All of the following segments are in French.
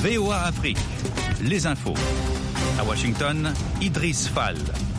VOA Afrique, les infos. À Washington, Idriss Fall.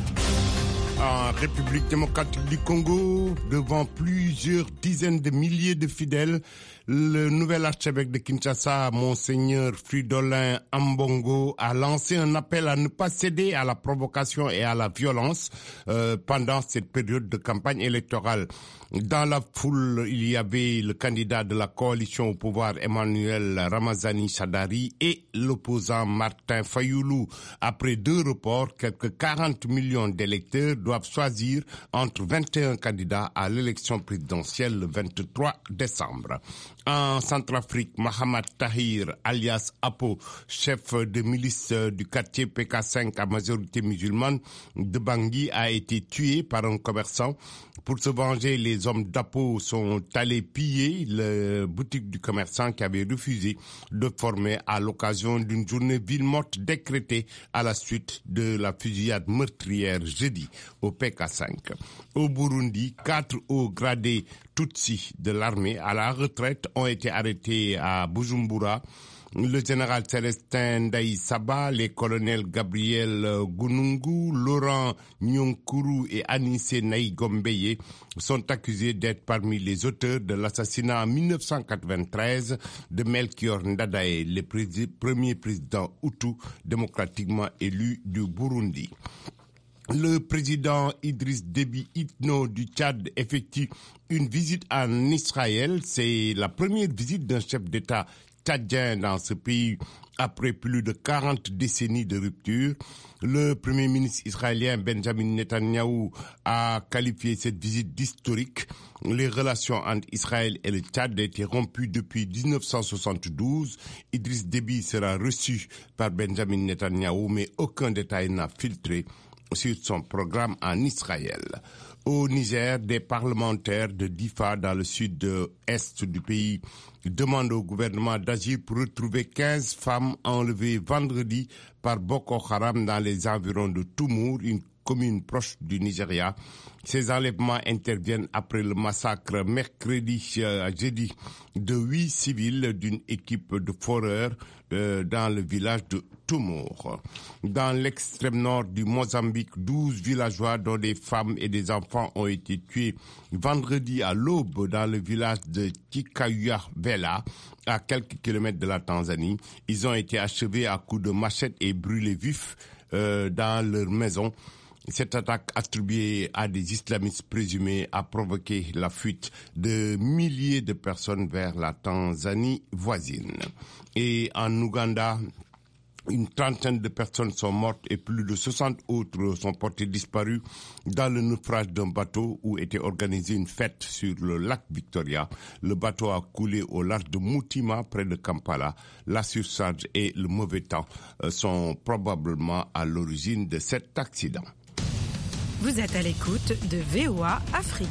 En République démocratique du Congo, devant plusieurs dizaines de milliers de fidèles, le nouvel archevêque de Kinshasa, Monseigneur Fridolin Ambongo, a lancé un appel à ne pas céder à la provocation et à la violence pendant cette période de campagne électorale. Dans la foule, il y avait le candidat de la coalition au pouvoir, Emmanuel Ramazani Shadari, et l'opposant Martin Fayoulou. Après 2 reports, quelques 40 millions d'électeurs doivent choisir entre 21 candidats à l'élection présidentielle le 23 décembre. En Centrafrique, Mohamed Tahir, alias Apo, chef de milice du quartier PK5 à majorité musulmane de Bangui, a été tué par un commerçant. Pour se venger, les hommes d'Apo sont allés piller la boutique du commerçant qui avait refusé de former à l'occasion d'une journée ville morte décrétée à la suite de la fusillade meurtrière jeudi au PK5. Au Burundi, 4 hauts gradés Tutsi de l'armée à la retraite ont été arrêtés à Bujumbura. Le général Célestin Ndaïsaba, les colonels Gabriel Gunungu, Laurent Nyonkuru et Anissé Naïgombeye sont accusés d'être parmi les auteurs de l'assassinat en 1993 de Melchior Ndadaye, le premier président Hutu démocratiquement élu du Burundi. Le président Idriss Déby Itno du Tchad effectue une visite en Israël. C'est la première visite d'un chef d'État tchadien dans ce pays après plus de 40 décennies de rupture. Le premier ministre israélien Benjamin Netanyahou a qualifié cette visite d'historique. Les relations entre Israël et le Tchad étaient rompues depuis 1972. Idriss Déby sera reçu par Benjamin Netanyahou, mais aucun détail n'a filtré sur son programme en Israël. Au Niger, des parlementaires de Difa dans le sud-est du pays demandent au gouvernement d'agir pour retrouver 15 femmes enlevées vendredi par Boko Haram dans les environs de Toumour, une commune proche du Nigeria. Ces enlèvements interviennent après le massacre jeudi de 8 civils d'une équipe de foreurs dans le village de Toumour. Dans l'extrême nord du Mozambique, 12 villageois dont des femmes et des enfants ont été tués vendredi à l'aube dans le village de Chikayua Vela, à quelques kilomètres de la Tanzanie. Ils ont été achevés à coups de machette et brûlés vifs dans leur maison. Cette attaque attribuée à des islamistes présumés a provoqué la fuite de milliers de personnes vers la Tanzanie voisine. Et en Ouganda, une trentaine de personnes sont mortes et plus de 60 autres sont portées disparues dans le naufrage d'un bateau où était organisée une fête sur le lac Victoria. Le bateau a coulé au large de Mutima, près de Kampala. La surcharge et le mauvais temps sont probablement à l'origine de cet accident. Vous êtes à l'écoute de VOA Afrique.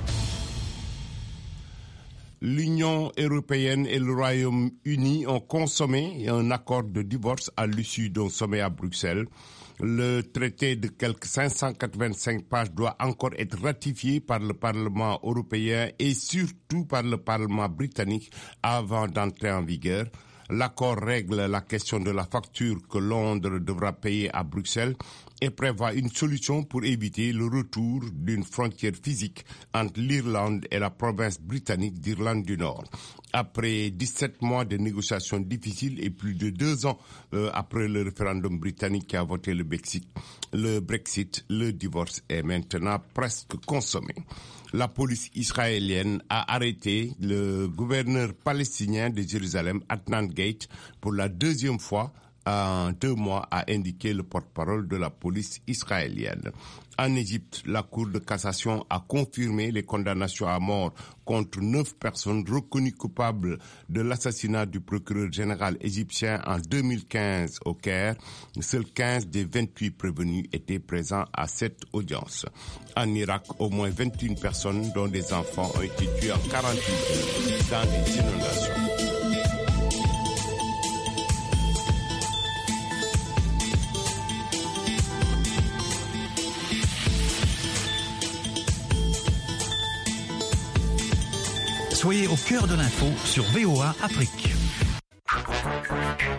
L'Union européenne et le Royaume-Uni ont consommé un accord de divorce à l'issue d'un sommet à Bruxelles. Le traité de quelques 585 pages doit encore être ratifié par le Parlement européen et surtout par le Parlement britannique avant d'entrer en vigueur. L'accord règle la question de la facture que Londres devra payer à Bruxelles et prévoit une solution pour éviter le retour d'une frontière physique entre l'Irlande et la province britannique d'Irlande du Nord. Après 17 mois de négociations difficiles et plus de 2 ans après le référendum britannique qui a voté le Brexit, le divorce est maintenant presque consommé. La police israélienne a arrêté le gouverneur palestinien de Jérusalem, Adnan Gate, pour la 2e fois en 2 mois, a indiqué le porte-parole de la police israélienne. En Égypte, la Cour de cassation a confirmé les condamnations à mort contre 9 personnes reconnues coupables de l'assassinat du procureur général égyptien en 2015 au Caire. Seuls 15 des 28 prévenus étaient présents à cette audience. En Irak, au moins 21 personnes, dont des enfants, ont été tuées en 48 heures dans les inondations. Soyez au cœur de l'info sur VOA Afrique.